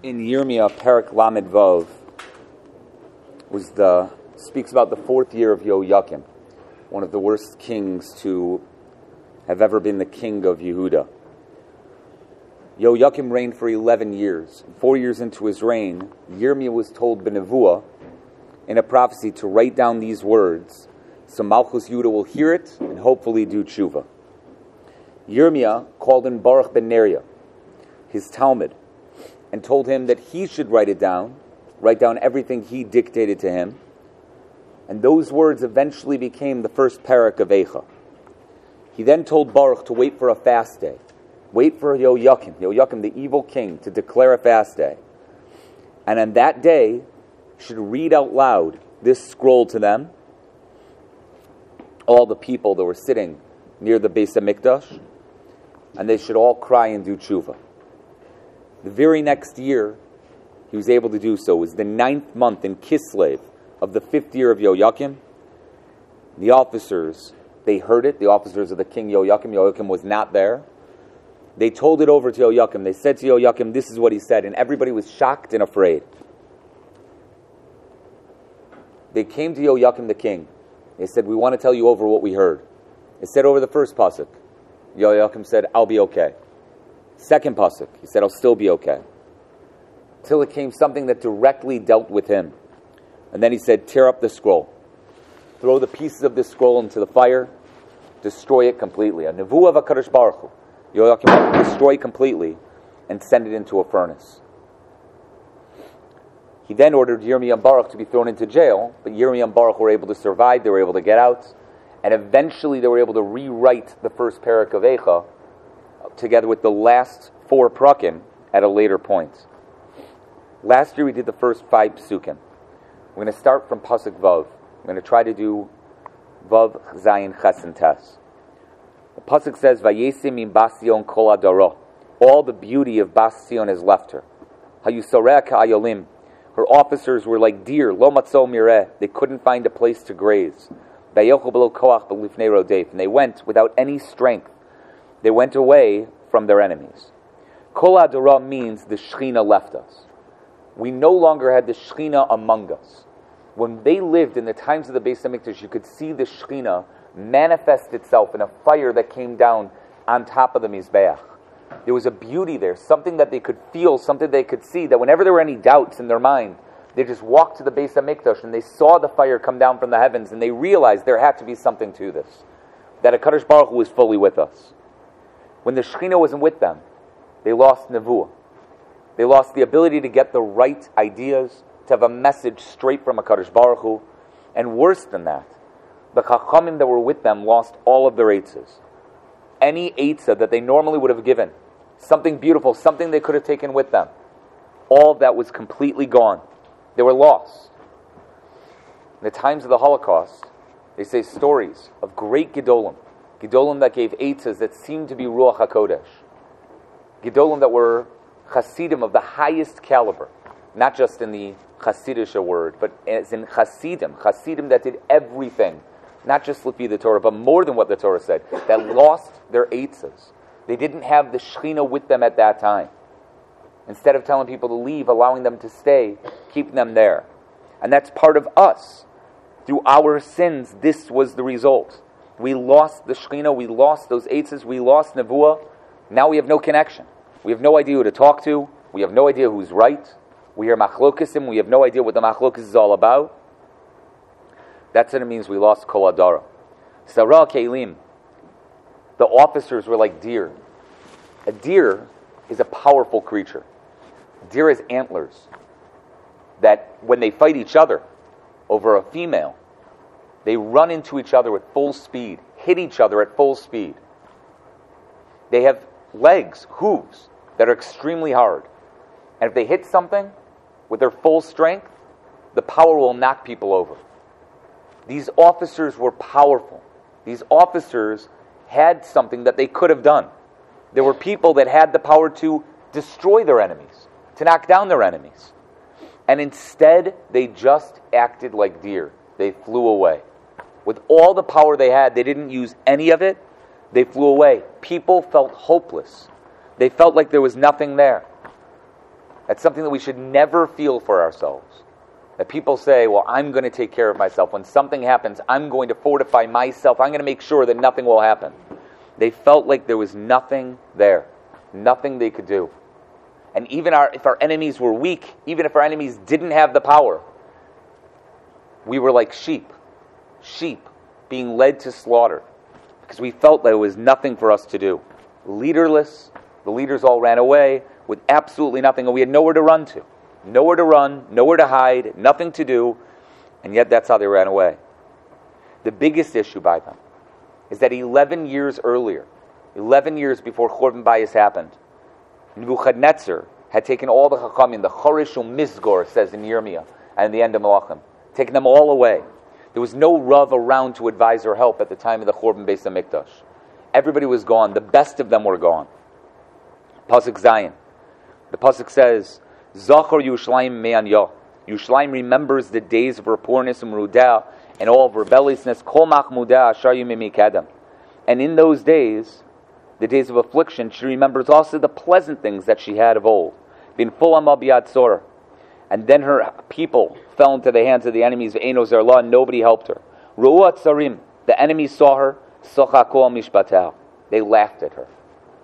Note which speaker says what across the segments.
Speaker 1: in Yirmiyah, Perek Lamed Vav, speaks about the 4th year of Yoyakim, one of the worst kings to have ever been the king of Yehuda. Yoyakim reigned for 11 years. 4 years into his reign, Yirmiyah was told b'nevuah, in a prophecy, to write down these words, so Malchus Yehuda will hear it and hopefully do tshuva. Yirmiyah called in Baruch ben Neriah, his Talmud, and told him that he should write down everything he dictated to him. And those words eventually became the first parak of Eicha. He then told Baruch to wait for a fast day. Wait for Yoyakim, the evil king, to declare a fast day. And on that day, should read out loud this scroll to them, all the people that were sitting near the Beis HaMikdash, and they should all cry and do tshuva. The very next year, he was able to do so. It was the 9th month in Kislev of the 5th year of Yoyakim. The officers, they heard it, the officers of the king Yoyakim. Yoyakim was not there. They told it over to Yoyakim. They said to Yoyakim, this is what he said, and everybody was shocked and afraid. They came to Yoyakim the king. They said, we want to tell you over what we heard. They said over the first pasuk. Yoyakim said, I'll be okay. Second pasuk, he said, I'll still be okay. Till it came something that directly dealt with him. And then he said, tear up the scroll. Throw the pieces of this scroll into the fire. Destroy it completely. A nevuah of HaKadosh Baruch Hu. Yoyakim will destroy completely and send it into a furnace. He then ordered Yirmiyah and Baruch to be thrown into jail, but Yirmiyah and Baruch were able to survive, they were able to get out, and eventually they were able to rewrite the first parak of Eicha together with the last 4 prakim at a later point. Last year we did the first 5 psukim. We're going to start from pasuk Vav. We're going to try to do Vav, Zayin, Ches, and Tes. The pasuk says, Vayesim im Bas Sion kol adaro. All the beauty of Bas Sion has left her. Hayusoreh ka'ayolim. Her officers were like deer, lo matzo mireh. They couldn't find a place to graze. Vayochu b'lo koach b'lifnei rodef. And they went without any strength. They went away from their enemies. Kol adara means the Shechina left us. We no longer had the Shechina among us. When they lived in the times of the Beis HaMikdash, you could see the Shechina manifest itself in a fire that came down on top of the Mizbeach. There was a beauty there, something that they could feel, something they could see, that whenever there were any doubts in their mind, they just walked to the Beis HaMikdash and they saw the fire come down from the heavens and they realized there had to be something to this, that HaKadosh Baruch Hu was fully with us. When the Shekhinah wasn't with them, they lost nevuah. They lost the ability to get the right ideas, to have a message straight from HaKadosh Baruch Hu, and worse than that, the Chachamim that were with them lost all of their eitzas. Any eitzah that they normally would have given, something beautiful, something they could have taken with them, all of that was completely gone. They were lost. In the times of the Holocaust, they say stories of great Gedolim that gave eitzahs that seemed to be Ruach HaKodesh, Gedolim that were Hasidim of the highest caliber, not just in the Hasidish word, but as in Hasidim that did everything, not just Lipi the Torah, but more than what the Torah said, that lost their eitzahs. They didn't have the Shekhinah with them at that time. Instead of telling people to leave, allowing them to stay, keeping them there. And that's part of us. Through our sins, this was the result. We lost the Shekhinah, we lost those eitzahs, we lost Nevuah. Now we have no connection. We have no idea who to talk to. We have no idea who's right. We hear machlokesim, we have no idea what the machlokes is all about. That's what it means we lost Kol Adara. Sarah Kelim, the officers were like deer. A deer is a powerful creature. Deer has antlers that when they fight each other over a female, they run into each other at full speed, hit each other at full speed. They have legs, hooves, that are extremely hard. And if they hit something with their full strength, the power will knock people over. These officers were powerful. These officers had something that they could have done. There were people that had the power to destroy their enemies, to knock down their enemies. And instead, they just acted like deer. They flew away. With all the power they had, they didn't use any of it. They flew away. People felt hopeless. They felt like there was nothing there. That's something that we should never feel for ourselves. That people say, well, I'm going to take care of myself. When something happens, I'm going to fortify myself. I'm going to make sure that nothing will happen. They felt like there was nothing there. Nothing they could do. And even if our enemies were weak, even if our enemies didn't have the power, we were like sheep. Sheep being led to slaughter. Because we felt that there was nothing for us to do. Leaderless, the leaders all ran away with absolutely nothing, and we had nowhere to run to. Nowhere to run, nowhere to hide, nothing to do, and yet that's how they ran away. The biggest issue by them is that 11 years earlier, 11 years before Churban Bayis happened, Nebuchadnezzar had taken all the Chachamim, the Chorish Mizgor, says in Yirmiyah, and the end of Malachim, taken them all away. There was no Rav around to advise or help at the time of the Churban Beis HaMikdash. Everybody was gone. The best of them were gone. Pasuk Zayin. The Pasuk says, Zachor Yerushalayim me'an yah. Yerushalayim remembers the days of her poorness and merudah and all of rebelliousness. Kol machmudah ashar yimei mikadam. And in those days, the days of affliction, she remembers also the pleasant things that she had of old. Bin full amabiyat sor. And then her people fell into the hands of the enemies of Eino Zerlah, and nobody helped her. Ru'at Sarim, the enemies saw her, Sochako mishpatah. They laughed at her.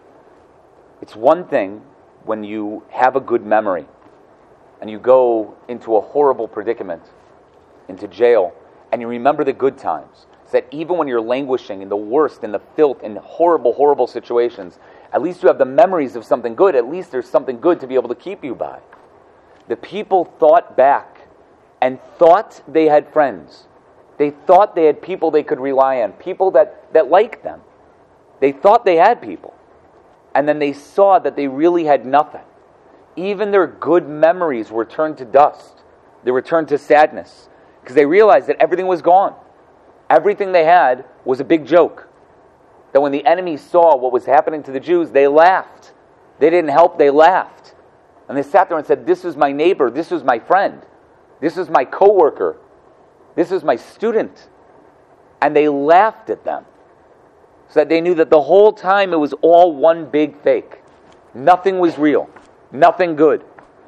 Speaker 1: It's one thing when you have a good memory and you go into a horrible predicament, into jail, and you remember the good times. So that even when you're languishing in the worst, in the filth, in horrible, horrible situations, at least you have the memories of something good. At least there's something good to be able to keep you by. The people thought back and thought they had friends. They thought they had people they could rely on, people that liked them. They thought they had people. And then they saw that they really had nothing. Even their good memories were turned to dust. They were turned to sadness. Because they realized that everything was gone. Everything they had was a big joke. That when the enemy saw what was happening to the Jews, they laughed. They didn't help, they laughed. And they sat there and said, this was my neighbor, this was my friend, this was my coworker, this was my student. And they laughed at them. So that they knew that the whole time it was all one big fake. Nothing was real. Nothing good.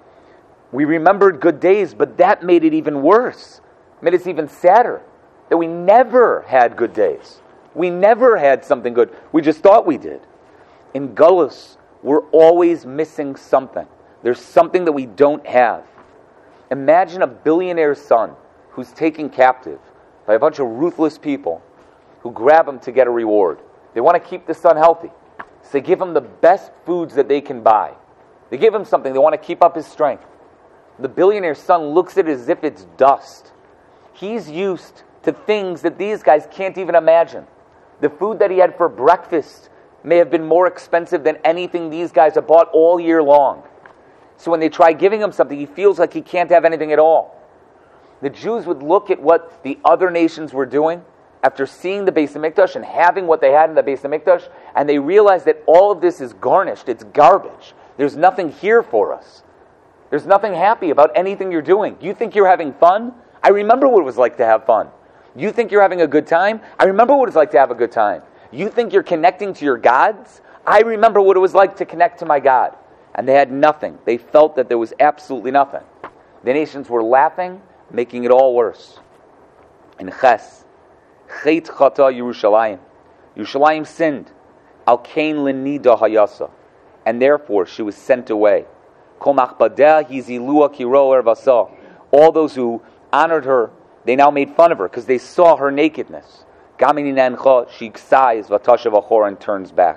Speaker 1: We remembered good days, but that made it even worse. Made us even sadder. That we never had good days. We never had something good. We just thought we did. In Gullus, we're always missing something. There's something that we don't have. Imagine a billionaire's son who's taken captive by a bunch of ruthless people who grab him to get a reward. They want to keep the son healthy. So they give him the best foods that they can buy. They give him something. They want to keep up his strength. The billionaire's son looks at it as if it's dust. He's used to things that these guys can't even imagine. The food that he had for breakfast may have been more expensive than anything these guys have bought all year long. So when they try giving him something, he feels like he can't have anything at all. The Jews would look at what the other nations were doing after seeing the Beis HaMikdash and having what they had in the Beis HaMikdash, and they realize that all of this is garnished, it's garbage. There's nothing here for us. There's nothing happy about anything you're doing. You think you're having fun? I remember what it was like to have fun. You think you're having a good time? I remember what it's like to have a good time. You think you're connecting to your gods? I remember what it was like to connect to my God. And they had nothing. They felt that there was absolutely nothing. The nations were laughing, making it all worse. In Ches, Chet Chata Yerushalayim. Yerushalayim sinned. Al Kain Lenida Hayasa. And therefore she was sent away. Kol Machbadeh Hizilua Kiro Ervasa. All those who honored her, they now made fun of her because they saw her nakedness. Gamini Nancha, she sighs, Vatashav Achor, and turns back.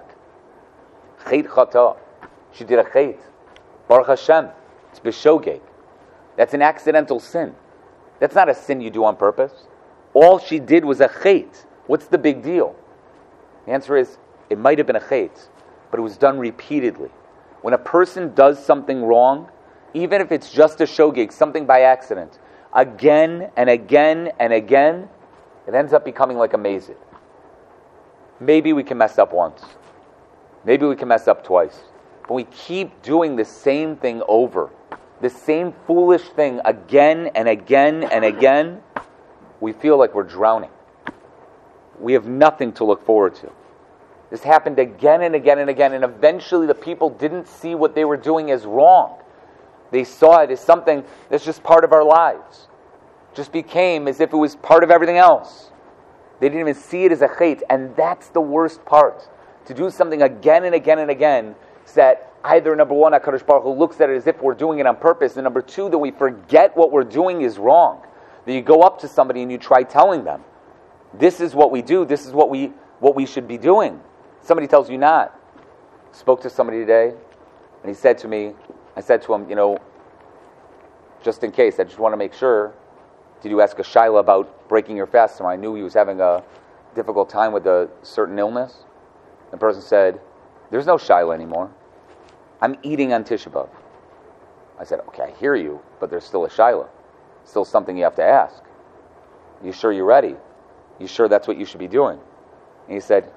Speaker 1: Chet Chata. She did a chet. Baruch Hashem. It's b'shogeg. That's an accidental sin. That's not a sin you do on purpose. All she did was a chet. What's the big deal? The answer is, it might have been a chet, but it was done repeatedly. When a person does something wrong, even if it's just a shogeg, something by accident, again and again and again, it ends up becoming like a mazid. Maybe we can mess up once. Maybe we can mess up twice. But we keep doing the same thing over, the same foolish thing again and again and again, we feel like we're drowning. We have nothing to look forward to. This happened again and again and again, and eventually the people didn't see what they were doing as wrong. They saw it as something that's just part of our lives. Just became as if it was part of everything else. They didn't even see it as a chait, and that's the worst part. To do something again and again and again, so that either, number one, HaKadosh Baruch Hu looks at it as if we're doing it on purpose, and number two, that we forget what we're doing is wrong. That you go up to somebody and you try telling them, this is what we do, this is what we should be doing. Somebody tells you not. Spoke to somebody today, and he said to me, I said to him, just in case, I just want to make sure, did you ask a shaila about breaking your fast? And I knew he was having a difficult time with a certain illness. The person said, there's no shaila anymore. I'm eating on Tisha B'Av. I said, okay, I hear you, but there's still a shaila. Still something you have to ask. You sure you're ready? You sure that's what you should be doing? And he said,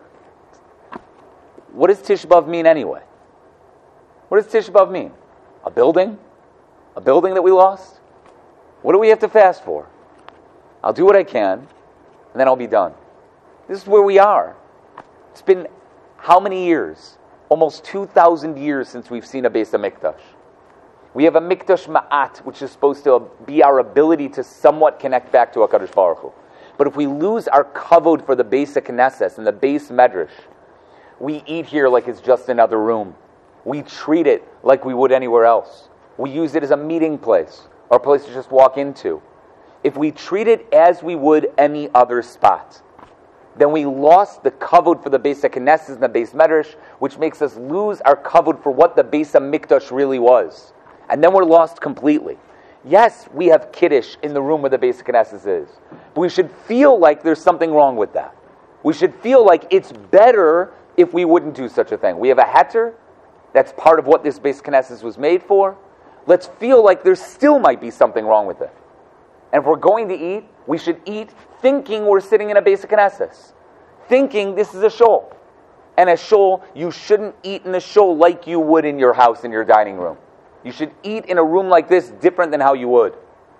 Speaker 1: what does Tisha B'Av mean anyway? What does Tisha B'Av mean? A building? A building that we lost? What do we have to fast for? I'll do what I can, and then I'll be done. This is where we are. It's been how many years? Almost 2,000 years since we've seen a Beis HaMikdash. We have a Mikdash Ma'at, which is supposed to be our ability to somewhat connect back to HaKadosh Baruch Hu. But if we lose our kavod for the basic Knesset and the base Medrash, we eat here like it's just another room. We treat it like we would anywhere else. We use it as a meeting place, or a place to just walk into. If we treat it as we would any other spot, then we lost the kavod for the Beis HaKnesset and the Beis Medrash, which makes us lose our kavod for what the Beis HaMikdash really was. And then we're lost completely. Yes, we have Kiddush in the room where the Beis HaKnesset is, but we should feel like there's something wrong with that. We should feel like it's better if we wouldn't do such a thing. We have a heter, that's part of what this Beis HaKnesset was made for. Let's feel like there still might be something wrong with it. And if we're going to eat, we should eat thinking we're sitting in a Beis HaKnesset, thinking this is a shul. And a shul, you shouldn't eat in a shul like you would in your house, in your dining room. You should eat in a room like this different than how you would.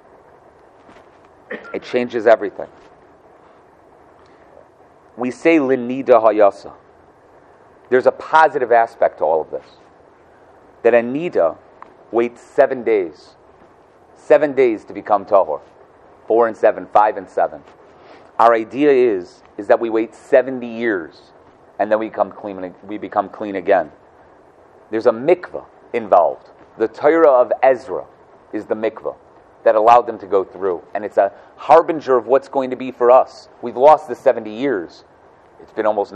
Speaker 1: It changes everything. We say Linida Hayasa. There's a positive aspect to all of this. That a Nida waits 7 days. 7 days to become Tahor. 4 and 7, 5 and 7. Our idea is that we wait 70 years and then we become clean again. There's a mikvah involved. The Torah of Ezra is the mikvah that allowed them to go through. And it's a harbinger of what's going to be for us. We've lost the 70 years. It's been almost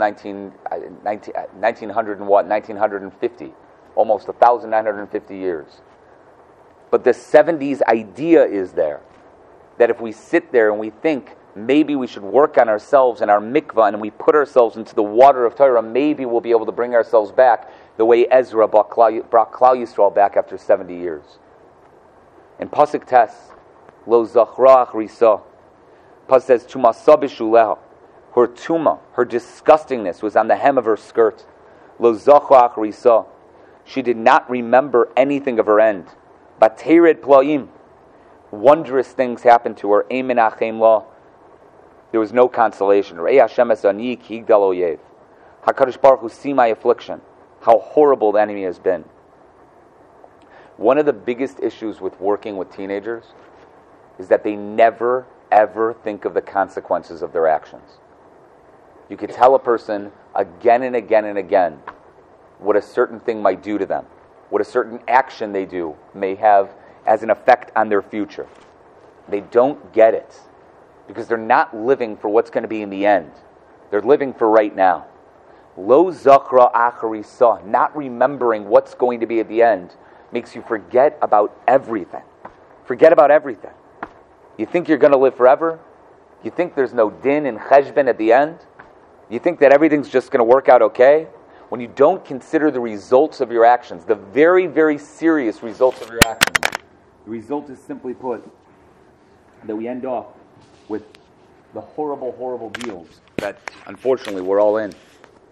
Speaker 1: 1950. Almost 1,950 years. But the 70s idea is there. That if we sit there and we think, maybe we should work on ourselves and our mikvah, and we put ourselves into the water of Torah, maybe we'll be able to bring ourselves back the way Ezra brought Klal Yisrael back after 70 years. In Pasuk Tes, Lo Zachrach Risa, Pasuk says, Tumasa B'shuleha, her tuma, her disgustingness was on the hem of her skirt. Lo Zachrach Risa, she did not remember anything of her end. Batered Plaim, wondrous things happened to her. Amen Achem La, there was no consolation. Rei Hashem es ani ki yigdal oyev. HaKadosh Baruch Hu, see my affliction. How horrible the enemy has been. One of the biggest issues with working with teenagers is that they never, ever think of the consequences of their actions. You could tell a person again and again and again what a certain thing might do to them, what a certain action they do may have as an effect on their future. They don't get it because they're not living for what's going to be in the end. They're living for right now. Lo zachra acharisa, not remembering what's going to be at the end, makes you forget about everything. Forget about everything. You think you're going to live forever? You think there's no din and cheshbon at the end? You think that everything's just going to work out okay? When you don't consider the results of your actions, the very, very serious results of your actions, the result is simply put that we end off with the horrible, horrible deals that unfortunately we're all in.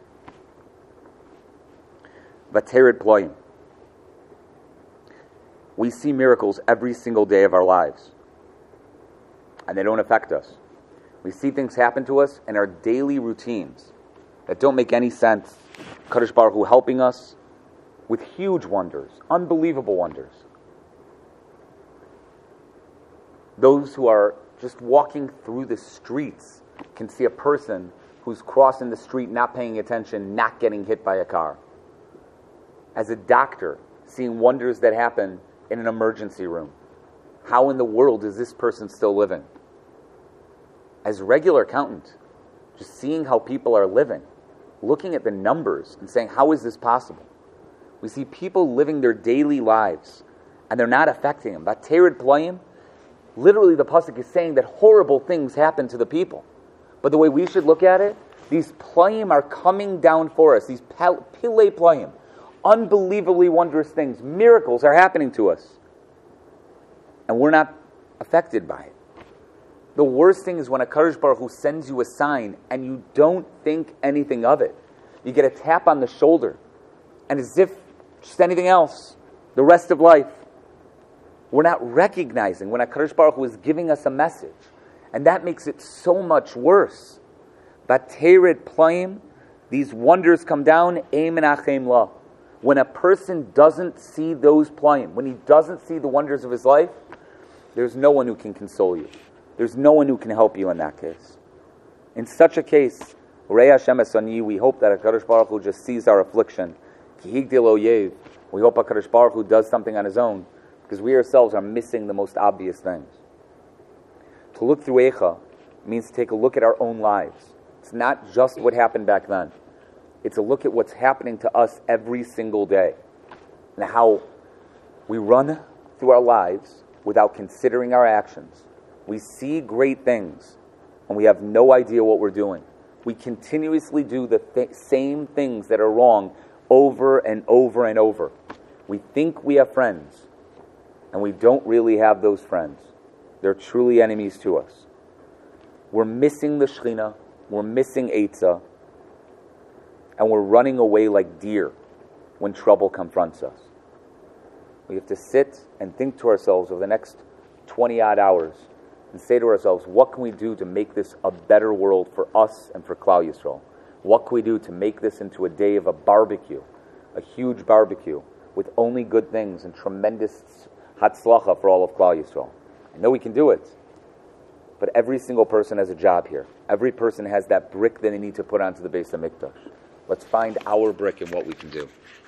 Speaker 1: Vatered ployim. We see miracles every single day of our lives, and they don't affect us. We see things happen to us in our daily routines that don't make any sense. Kadosh Baruch Hu helping us with huge wonders, unbelievable wonders. Those who are just walking through the streets can see a person who's crossing the street, not paying attention, not getting hit by a car. As a doctor, seeing wonders that happen in an emergency room. How in the world is this person still living? As a regular accountant, just seeing how people are living, looking at the numbers and saying, how is this possible? We see people living their daily lives, and they're not affecting them. That Tered Playim, literally the pasuk is saying that horrible things happen to the people. But the way we should look at it, these Playim are coming down for us, these Pilei Playim, unbelievably wondrous things, miracles are happening to us. And we're not affected by it. The worst thing is when a Kadosh Baruch Hu sends you a sign and you don't think anything of it. You get a tap on the shoulder, and as if just anything else, the rest of life. We're not recognizing when a Kadosh Baruch Hu is giving us a message. And that makes it so much worse. Batered Playim, these wonders come down, Eim Menachem La. When a person doesn't see those Playim, when he doesn't see the wonders of his life, there's no one who can console you. There's no one who can help you in that case. In such a case, Rei Hashem Esani, we hope that HaKadosh Baruch Hu just sees our affliction. Ki Higdil Oyev, we hope HaKadosh Baruch Hu does something on his own, because we ourselves are missing the most obvious things. To look through Eicha means to take a look at our own lives. It's not just what happened back then. It's a look at what's happening to us every single day, and how we run through our lives without considering our actions. We see great things, and we have no idea what we're doing. We continuously do the same things that are wrong over and over and over. We think we have friends, and we don't really have those friends. They're truly enemies to us. We're missing the Shekhinah, we're missing Eitzah, and we're running away like deer when trouble confronts us. We have to sit and think to ourselves over the next 20-odd hours and say to ourselves, what can we do to make this a better world for us and for Klal Yisrael? What can we do to make this into a day of a barbecue, a huge barbecue, with only good things and tremendous hatzlacha for all of Klal Yisrael? I know we can do it, but every single person has a job here. Every person has that brick that they need to put onto the Beis HaMikdash. Let's find our brick and what we can do.